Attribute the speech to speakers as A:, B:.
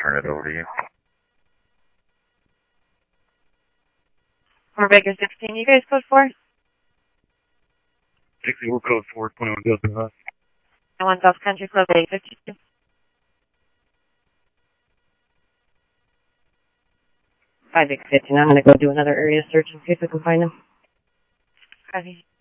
A: turn it over to you.
B: Fort Baker 16, you guys code 4?
A: 60, we're code 4, 21 Gilson Hunt.
B: I want South Country Club 852. 5 6 15. I'm going to go do another area search and see if we can find him. Copy.